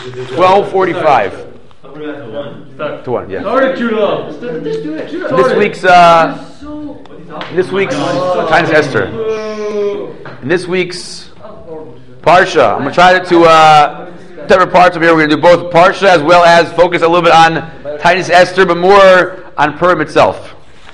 12:45. To 1, yeah. This week's Titus Esther. And this week's Parsha. I'm going to try to separate parts of here. We're going to do both Parsha as well as focus a little bit on Titus Esther, but more on Purim itself.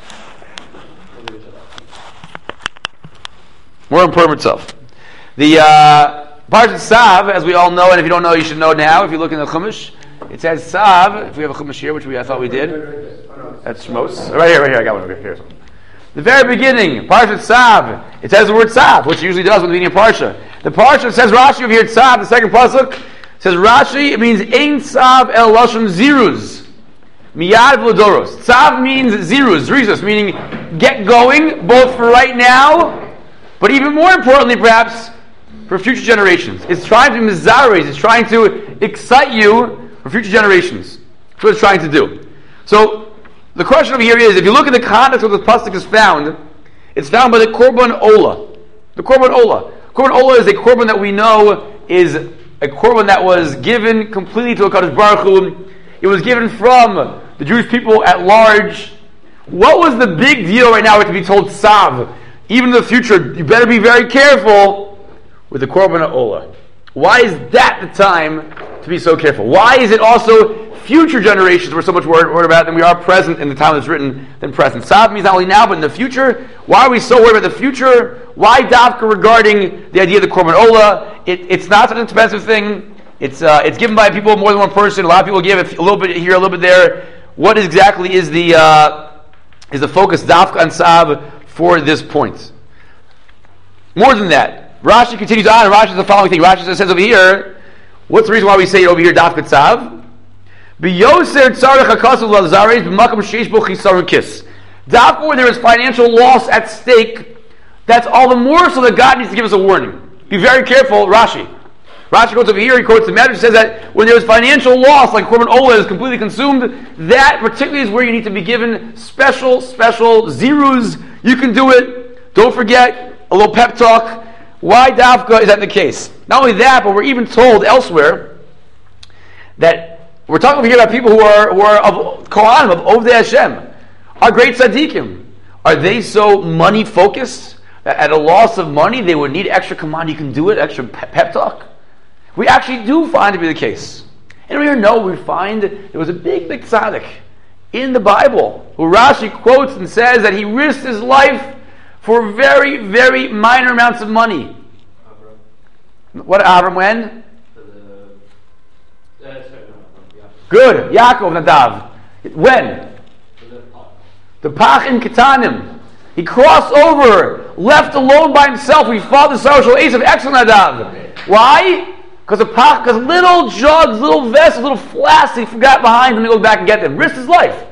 More on Purim itself. The Parsha Tzav, as we all know, and if you don't know, you should know now. If you look in the Chumash, it says Tzav. If we have a Chumash here, which I thought we did, that's Shmos. Right here. I got one over here. The very beginning, Parsha Tzav, it says the word Tzav, which it usually does when the beginning of Parsha. The Parsha says Rashi over here, Tzav, the second pasuk, says Rashi, it means Ein Tzav El Lashon Ziruz. Miyad V'Lodoros. Tzav means Ziruz, Zrizos, meaning get going, both for right now, but even more importantly, perhaps, for future generations. It's trying to mizares, it's trying to excite you for future generations. That's what it's trying to do. So, the question over here is, if you look at the context where the pasuk is found, it's found by the Korban Ola. The Korban Ola. Korban Ola is a korban that we know is a korban that was given completely to HaKadosh Baruch Hu. It was given from the Jewish people at large. What was the big deal right now to be told Tzav? Even in the future, you better be very careful with the Korban Ola. Why is that the time to be so careful? Why is it also future generations we're so much worried about than we are present in the time it's written than present? Tzav means not only now, but in the future. Why are we so worried about the future? Why dafka regarding the idea of the Korban Ola? It's not such an expensive thing. It's given by people, more than one person. A lot of people give a little bit here, a little bit there. What exactly is the focus dafka on Tzav for this point? More than that, Rashi continues on, and Rashi says the following thing. Rashi says over here, what's the reason why we say it over here, dafka Tzav? Dafka, when there is financial loss at stake, that's all the more so that God needs to give us a warning. Be very careful, Rashi. Rashi quotes over here, he quotes the Medrash, says that when there is financial loss, like Korban Ola is completely consumed, that particularly is where you need to be given special ziruz. You can do it. Don't forget, a little pep talk. Why dafka is that the case? Not only that, but we're even told elsewhere that we're talking over here about people who are of Kohanim, of Ovdei Hashem, our great tzaddikim. Are they so money focused that at a loss of money they would need extra command? You can do it, extra pep talk. We actually do find to be the case. And we find there was a big tzaddik in the Bible who Rashi quotes and says that he risked his life for very, very minor amounts of money. Avram. What Avram when? Good. Yaakov Nadav. When? The Pach in Ketanim. He crossed over, left alone by himself. We fought the social ace of Exel Nadav. Why? Because little jugs, little vessels, little flasks he forgot behind him to go back and get them. Risked his life.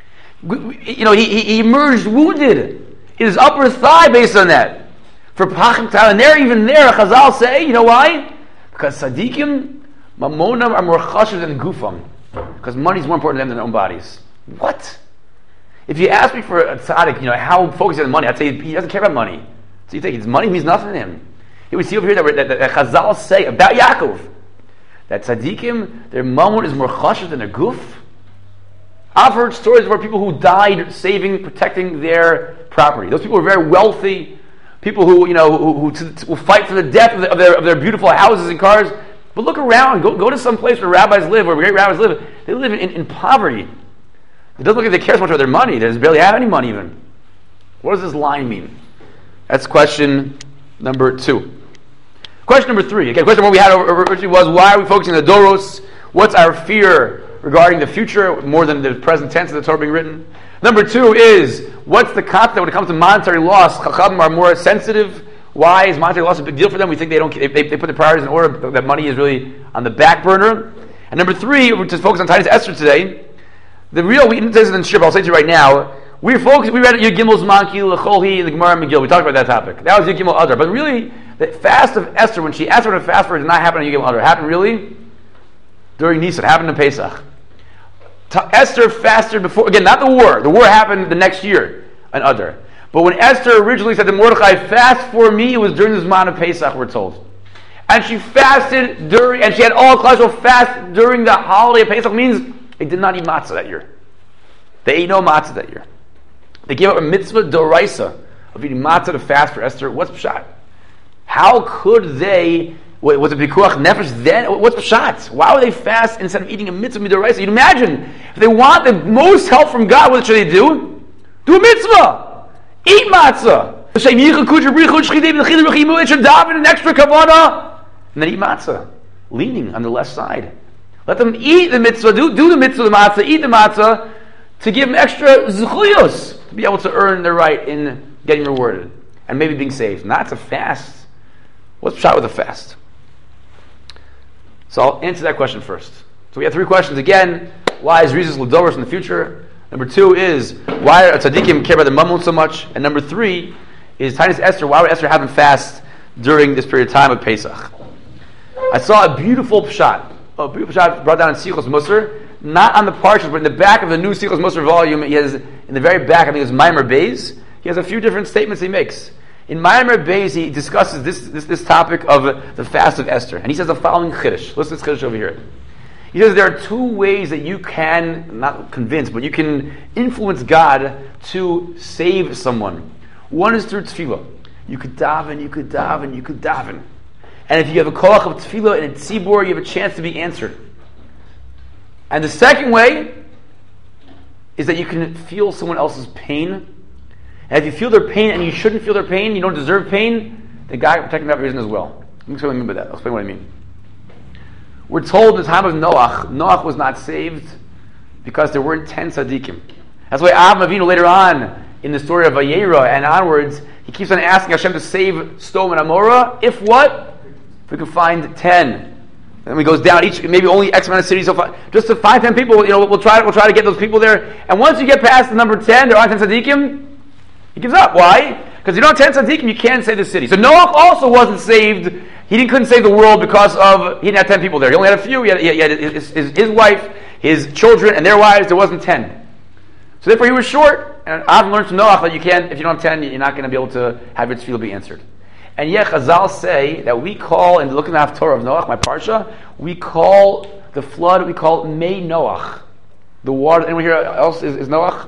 He emerged wounded in his upper thigh based on that. For Pach and Ketanim. And even there, Chazal say, you know why? Because Tzadikim, Mamonam are more chashuv than Gufam. Because money is more important to them than their own bodies. What? If you ask me for a tzaddik, how focused on money, I'd say he doesn't care about money. So you think his money means nothing to him. Here we see over here that Chazal say about Yaakov that tzaddikim, their mammon is more chashuv than their guf. I've heard stories where people who died protecting their property. Those people were very wealthy. People who will fight for the death of their beautiful houses and cars. But look around. Go to some place where rabbis live, where great rabbis live. They live in poverty. It doesn't look like they care so much about their money. They barely have any money even. What does this line mean? That's question number 2. Question number 3. Again, question 1 we had originally was, why are we focusing on the Doros? What's our fear regarding the future more than the present tense of the Torah being written? Number 2 is, what's the concept when it comes to monetary loss? Chachamim are more sensitive. Why is monetary loss a big deal for them? We think they put the priorities in order, that money is really on the back burner. And number 3, we're just focused on Titus Esther today. We didn't say this in Shir, but I'll say to you right now. We read Yud Gimel Zman Ki L'Cholhi in the Gemara and Megillah. We talked about that topic. That was Yud Gimel Adar. But really, the fast of Esther, when she asked her to fast for it, did not happen on Yud Gimel Adar. It happened really during Nisan. It happened in Pesach. Esther fasted before, again, not the war. The war happened the next year in Adar. But when Esther originally said to Mordechai, fast for me, it was during the Zman of Pesach, we're told. and she fasted during, and she had all cholesterol fast during the holiday of Pesach, means they did not eat matzah that year. They ate no matzah that year. They gave up a mitzvah d'oraisa of eating matzah to fast for Esther. What's pshat? How could they? Was it pikuach nefesh then? What's pshat? Why would they fast instead of eating a mitzvah d'oraisa? You'd imagine if they want the most help from God, what should they do? Do a mitzvah. Eat matzah. They should daven an extra kavanah and then eat matzah, leaning on the left side. Let them eat the mitzvah, do the mitzvah, the matzah, eat the matzah, to give them extra zechuyos, to be able to earn their right in getting rewarded and maybe being saved. Not to fast. What's pshat with a fast? So I'll answer that question first. So we have three questions again. Why is Rizos L'Doros in the future? Number two is, why are tzaddikim care about the mammon so much? And number three is, Taanis Esther, why would Esther have them fast during this period of time of Pesach? I saw a beautiful pshat brought down in Sichos Musar, not on the parchment, but in the back of the new Sichos Musar volume. He has, in the very back, I think it's Maimer Beis, he has a few different statements he makes. In Maimer Beis, he discusses this topic of the fast of Esther. And he says the following chiddush. Listen to this chiddush over here. He says there are two ways that you can, not convince, but you can influence God to save someone. One is through tefillah. You could daven. And if you have a koach of tefillah and a tzibur, you have a chance to be answered. And the second way is that you can feel someone else's pain. And if you feel their pain and you shouldn't feel their pain, you don't deserve pain, then God can protect them for that reason as well. Let me explain what I mean by that. I'll explain what I mean. We're told in the time of Noach was not saved because there weren't 10 tzaddikim. That's why Avraham Avinu later on in the story of Vayera and onwards, he keeps on asking Hashem to save Sodom and Amorah. If what? If we can find 10. And he goes down each, maybe only X amount of cities, so just to find 10 people, we'll try to get those people there. And once you get past the number 10, there aren't 10 tzaddikim, he gives up. Why? Because you don't have 10 tzaddikim, you can't save the city. So Noach also wasn't saved. He couldn't save the world because he didn't have 10 people there. He only had a few. He had his wife, his children, and their wives. There wasn't 10. So therefore he was short. And I've learned from Noach that you can't, if you don't have 10, you're not going to be able to have your tefillah be answered. And yet Chazal say that we call, and looking at the Haftorah of Noach, my parsha, we call the flood, we call Mei Noach. The water, anyone here else is Noach?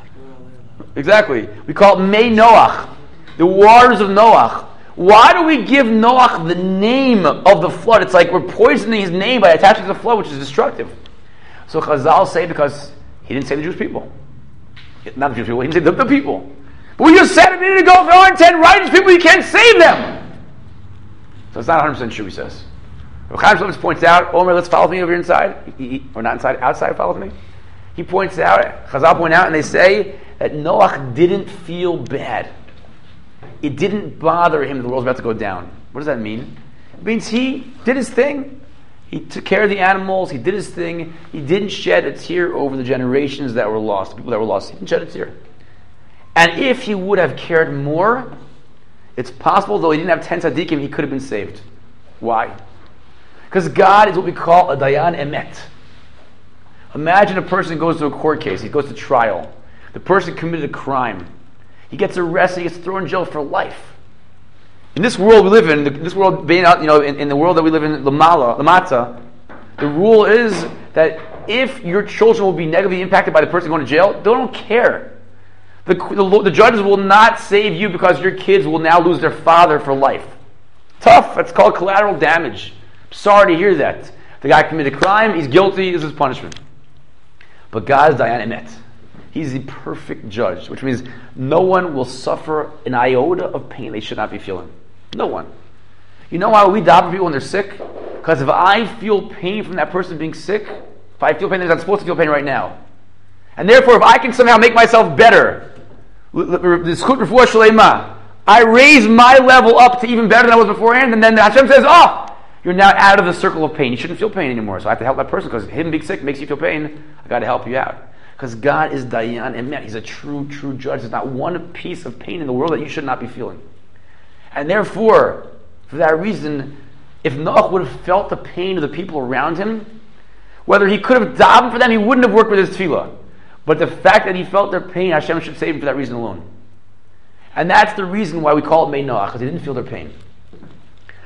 Exactly. We call it Mei Noach. The waters of Noach. Why do we give Noach the name of the flood? It's like we're poisoning his name by attaching to the flood, which is destructive. So Chazal say because he didn't save the Jewish people. Not the Jewish people, he didn't save the people. But we just said a minute ago, if there aren't 10 righteous people, you can't save them. So it's not 100% true, he says. Chaim Shlomo points out, Omer, let's follow me over here inside. Or not inside, outside, follow me. He points out, Chazal point out, and they say that Noach didn't feel bad. It didn't bother him that the world's about to go down. What does that mean? It means he did his thing. He took care of the animals. He did his thing. He didn't shed a tear over the generations that were lost, the people that were lost. He didn't shed a tear. And if he would have cared more, it's possible, though he didn't have 10 tzaddikim, he could have been saved. Why? Because God is what we call a dayan emet. Imagine a person goes to a court case. He goes to trial. The person committed a crime. He gets arrested. He gets thrown in jail for life. In this world we live in this world being out, in the world that we live in, Lamata, the rule is that if your children will be negatively impacted by the person going to jail, they don't care. The judges will not save you because your kids will now lose their father for life. Tough. That's called collateral damage. Sorry to hear that. The guy committed a crime. He's guilty. This is punishment. But God is Dayan Emet. He's the perfect judge, which means no one will suffer an iota of pain they should not be feeling. No one. You know why we daven people when they're sick? Because if I feel pain from that person being sick, if I feel pain, I'm supposed to feel pain right now. And therefore, if I can somehow make myself better, I raise my level up to even better than I was beforehand, and then Hashem says, you're now out of the circle of pain. You shouldn't feel pain anymore. So I have to help that person because him being sick makes you feel pain. I got to help you out. Because God is Dayan Emet. He's a true judge. There's not one piece of pain in the world that you should not be feeling. And therefore, for that reason, if Noach would have felt the pain of the people around him, whether he could have davened for them, he wouldn't have worked with his tefillah. But the fact that he felt their pain, Hashem should save him for that reason alone. And that's the reason why we call it Mei Noach, because he didn't feel their pain.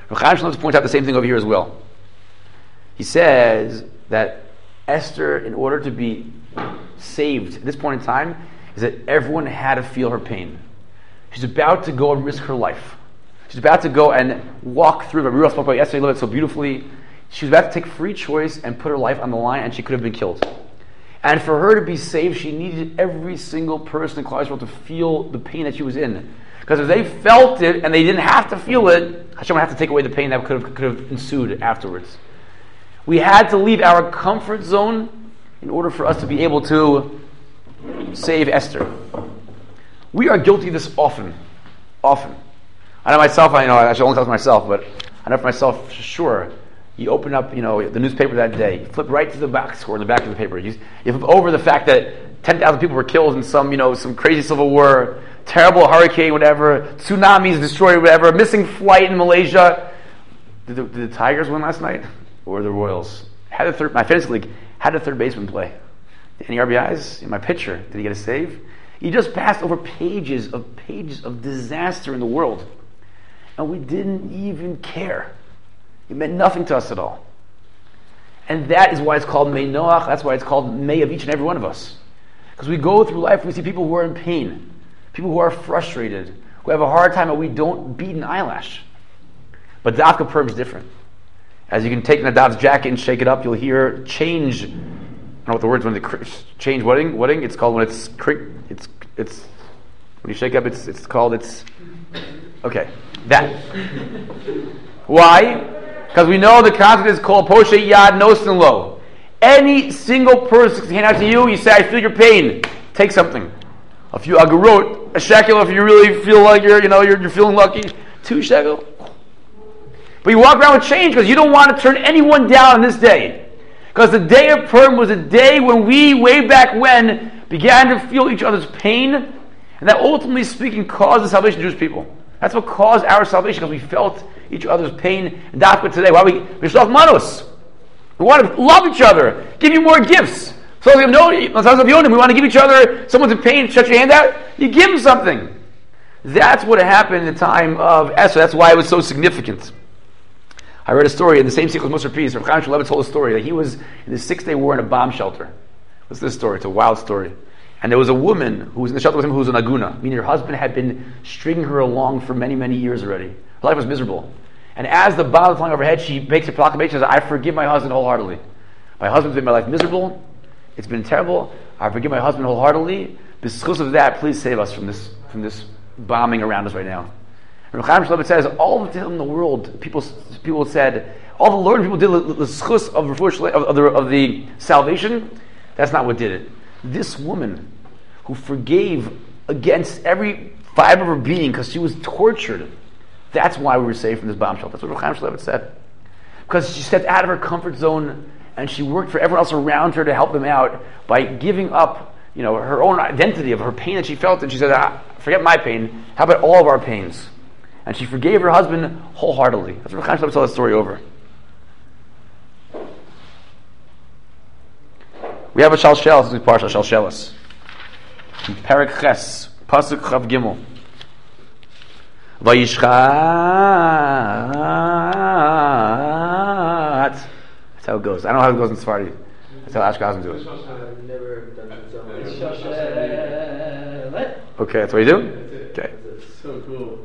Chaim Shlomo points out the same thing over here as well. He says that Esther, in order to be saved at this point in time, is that everyone had to feel her pain. She's about to go and risk her life. She's about to go and walk through. Rabbi Ruach spoke about yesterday a little bit so beautifully. She was about to take free choice and put her life on the line, and she could have been killed. And for her to be saved, she needed every single person in Klal Yisrael to feel the pain that she was in. Because if they felt it and they didn't have to feel it, Hashem would have to take away the pain that could have ensued afterwards. We had to leave our comfort zone in order for us to be able to save Esther. We are guilty of this often. I know myself, I should only talk to myself, but I know for myself, sure. You open up, the newspaper that day, you flip right to the back score in the back of the paper. You flip over the fact that 10,000 people were killed in some crazy civil war, terrible hurricane, whatever, tsunamis destroyed, whatever, missing flight in Malaysia. Did the Tigers win last night? Or the Royals? My fantasy league had a third baseman play. Any RBIs? In my pitcher, did he get a save? He just passed over pages of disaster in the world. And we didn't even care. It meant nothing to us at all. And that is why it's called May Noach. That's why it's called May of each and every one of us. Because we go through life, we see people who are in pain, people who are frustrated, who have a hard time, and we don't beat an eyelash. But Dafka Purim is different. As you can take Nadav's jacket and shake it up, you'll hear change. I don't know what the words when they change wedding. It's called when it's when you shake up. It's called okay. That. Why? Because we know the concept is called Poshe Yad Nosen Lo. Any single person can hand out to you. You say, "I feel your pain. Take something. A few agarot, a shekel if you really feel like you're feeling lucky. 2 shekel." But you walk around with change because you don't want to turn anyone down on this day. Because the day of Purim was a day when we, way back when, began to feel each other's pain, and that ultimately speaking caused the salvation of Jewish people. That's what caused our salvation, because we felt each other's pain. And that's what today, why we shalach manos. We want to love each other, give you more gifts. So we want to give each other, someone's in pain, stretch your hand out, you give them something. That's what happened in the time of Esther. That's why it was so significant. I read a story in the same sequence, Moshe Peace. Rav Chaim Shmulevitz told a story that he was in the 6-day war in a bomb shelter. What's this story? It's a wild story. And there was a woman who was in the shelter with him who was an aguna, meaning her husband had been stringing her along for many, many years already. Her life was miserable. And as the bomb was flying overhead, she makes a proclamation, says, "I forgive my husband wholeheartedly. My husband's made my life miserable. It's been terrible. I forgive my husband wholeheartedly. Because of that, please save us from this bombing around us right now." And Chaim Shmulevitz says, all the time in the world, people said, all the Lord people did the schus of the salvation. That's not what did it. This woman who forgave against every fiber of her being because she was tortured, that's why we were saved from this bomb shelter. That's what Chaim Shmulevitz said. Because she stepped out of her comfort zone and she worked for everyone else around her to help them out by giving up, her own identity of her pain that she felt, and she said, "Forget my pain. How about all of our pains?" And she forgave her husband wholeheartedly. That's what Chaim Shmulevitz told that story over. We have a Shalshelis, this is Parsha Shalshelis. Perek Ches, Pasuk Chav Gimel. Vayishchat. That's how it goes. I don't know how it goes in Sephardi. That's how Ashkenazim do it. I've never done it so. Okay, that's what you do? Okay. So cool.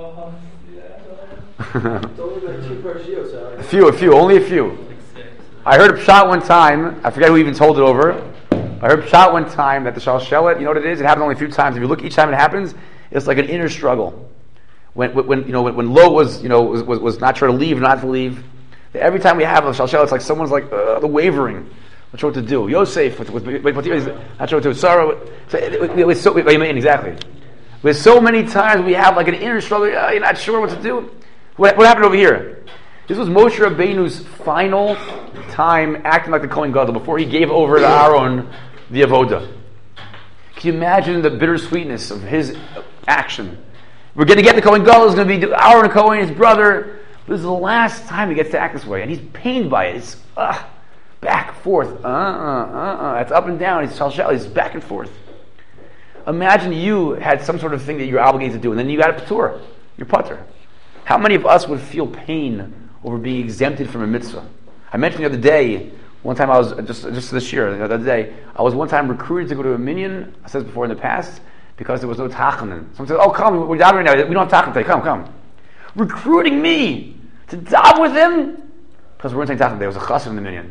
It's only like 2 parshios, so A few, only a few. I heard a pshat one time, I forget who even told it over. I heard a pshat one time that the Shalshelet, you know what it is? It happens only a few times. If you look each time it happens, it's like an inner struggle. When Lot was not sure to leave, not to leave. Every time we have a Shalshelet, it's like someone's like the wavering. Not sure what to do. Yosef with not sure what to do. Sarah, exactly. With so many times we have like an inner struggle. You're not sure what to do. What happened over here? This was Moshe Rabbeinu's final time acting like the Kohen Gadol before he gave over to Aaron the Avodah. Can you imagine the bittersweetness of his action? We're going to get the Kohen Gadol. It's going to be Aaron Cohen, his brother. This is the last time he gets to act this way, and he's pained by it. It's back, forth, It's up and down. He's back and forth. Imagine you had some sort of thing that you're obligated to do, and then you got a patur, you're putter. How many of us would feel pain over being exempted from a mitzvah? I mentioned the other day, one time I was, just this year, the other day, I was one time recruited to go to a minyan, I said this before in the past, because there was no tachanan. Someone said, oh come, we're davening now, we don't have tachanan today, come. Recruiting me to daven with him, because we weren't saying tachanan, there was a chassid in the minyan.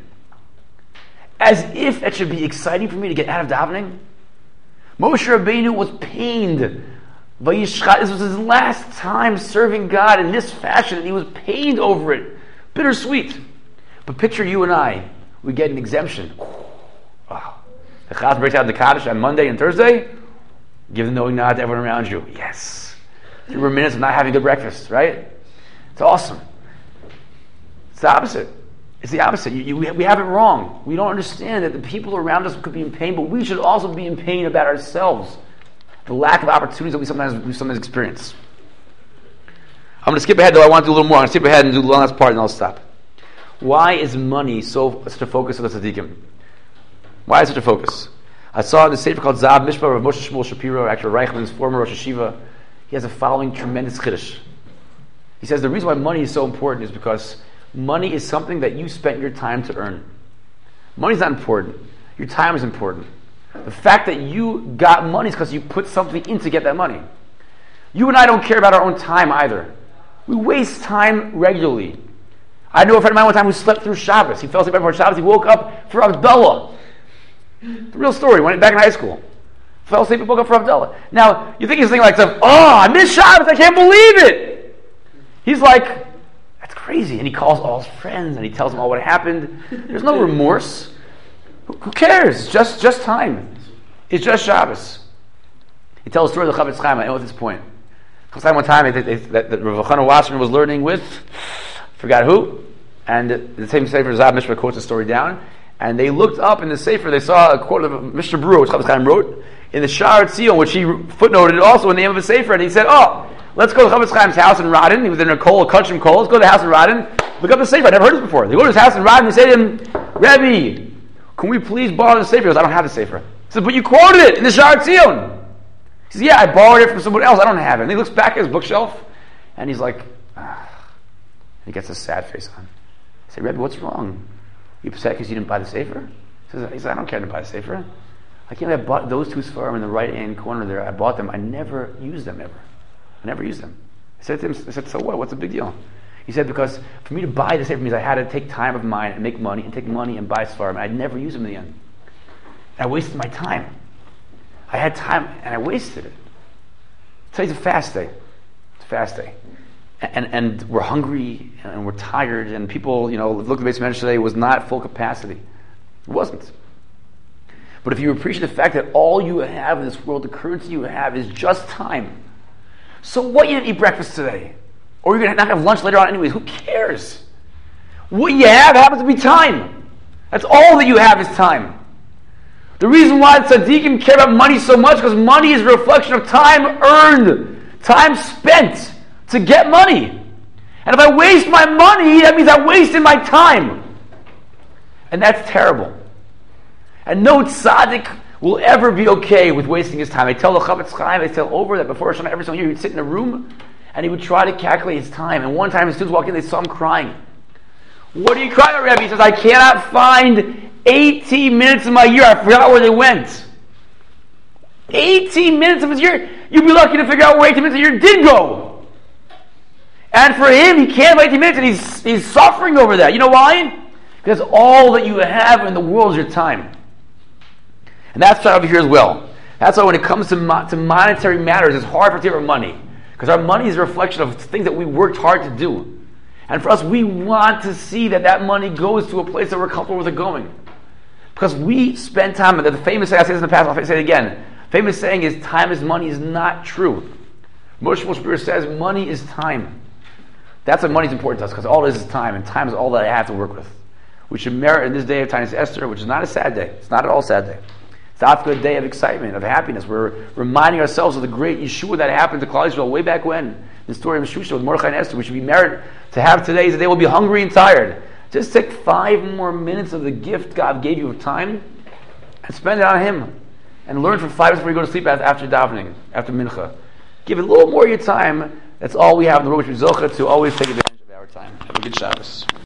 As if it should be exciting for me to get out of davening. Moshe Rabbeinu was pained. This was his last time serving God in this fashion, and he was pained over it. Bittersweet. But picture you and I, we get an exemption. Wow. The Chaz breaks out the Kaddish on Monday and Thursday. Give the knowing nod to everyone around you. Yes. 3 more minutes of not having good breakfast, right? It's awesome. It's the opposite. It's the opposite. We have it wrong. We don't understand that the people around us could be in pain, but we should also be in pain about ourselves. The lack of opportunities that we sometimes experience. I'm going to skip ahead, though. I want to do a little more. I'm going to skip ahead and do the last part, and I'll stop. Why is money such a focus of the tzaddikim? Why is it such a focus? I saw in the sefer called Zahav Mishpah of Moshe Shmuel Shapiro, actually Reichman's former Rosh Hashiva. He has a following tremendous chiddush. He says the reason why money is so important is because money is something that you spent your time to earn. Money's not important. Your time is important. The fact that you got money is because you put something in to get that money. You and I don't care about our own time either. We waste time regularly. I know a friend of mine one time who slept through Shabbos. He fell asleep before Shabbos. He woke up for Havdalah. The real story. Went back in high school. Fell asleep and woke up for Havdalah. Now, you think he's thinking like, oh, I missed Shabbos. I can't believe it. He's like, that's crazy. And he calls all his friends and he tells them all what happened. There's no remorse. Who cares? Just time. It's just Shabbos. He tells the story of the Chavetz Chaim. I know at this point. One time that Rav Chana Wasserman was learning with, forgot who, and the same Sefer Zahav Mishpah quotes the story down, and they looked up in the Sefer, they saw a quote of Mr. Brewer, which Chavetz Chaim wrote, in the Sha'ar Tzion, which he footnoted also in the name of a Sefer, and he said, let's go to Chavetz Chaim's house in Radin. He was in a Kachim Kol. Let's go to the house in Radin. Look up the Sefer. I never heard this before. They go to his house in Radin and they say to him, Rebbe, can we please borrow the Sefer? He goes, I don't have the Sefer. He says, but you quoted it in the Sha'ar Tzion. He says, yeah, I borrowed it from someone else. I don't have it. And he looks back at his bookshelf and he's like, He gets a sad face on. I say, Rebbe, what's wrong? You upset because you didn't buy the Sefer? He says, I don't care to buy the Sefer. I can't have bought those two Sfarim in the right-hand corner there. I bought them. I never used them ever. I never used them. I said to him, so what? What's the big deal? He said, because for me to buy the Sefer means I had to take time of mine and make money and take money and buy Sfarim. And I'd never use them in the end. I wasted my time. I had time and I wasted it. Today's a fast day. It's a fast day. And we're hungry and we're tired and people, look at the Beis Medrash today, it was not full capacity. It wasn't. But if you appreciate the fact that all you have in this world, the currency you have is just time. So what, you didn't eat breakfast today? Or you're going to not have lunch later on anyways. Who cares? What you have happens to be time. That's all that you have is time. The reason why the tzaddikim care about money so much because money is a reflection of time earned, time spent to get money. And if I waste my money, that means I wasted my time. And that's terrible. And no tzaddik will ever be okay with wasting his time. I tell the Chavetz Chaim, I tell over that before Hashanah, every single year he'd sit in a room and he would try to calculate his time. And one time his students walked in, they saw him crying. What are you crying about, Rebbe? He says, I cannot find 18 minutes of my year. I forgot where they went. 18 minutes of his year. You'd be lucky to figure out where 18 minutes of your year did go. And for him, he can't have 18 minutes and he's suffering over that. You know why? Because all that you have in the world is your time. And that's right over here as well. That's why when it comes to monetary matters, it's hard for us to have money. Because our money is a reflection of things that we worked hard to do. And for us, we want to see that money goes to a place that we're comfortable with it going. Because we spend time, the famous saying, I said this in the past, I'll say it again. Famous saying is, time is money is not true. Moshe Shapiro says, money is time. That's why money is important to us, because all it is time, and time is all that I have to work with. We should merit in this day of Taanis Esther, which is not a sad day. It's not at all a sad day. It's a day of excitement, of happiness. We're reminding ourselves of the great Yeshua that happened to Klal Yisrael way back when. The story of Shusha with Mordechai and Esther. We should be merit to have today, is that they will be hungry and tired. Just take 5 more minutes of the gift God gave you of time and spend it on Him. And learn for 5 minutes before you go to sleep after davening, after mincha. Give it a little more of your time That's all we have in the room, which we zocha to always take advantage of our time. Have a good Shabbos.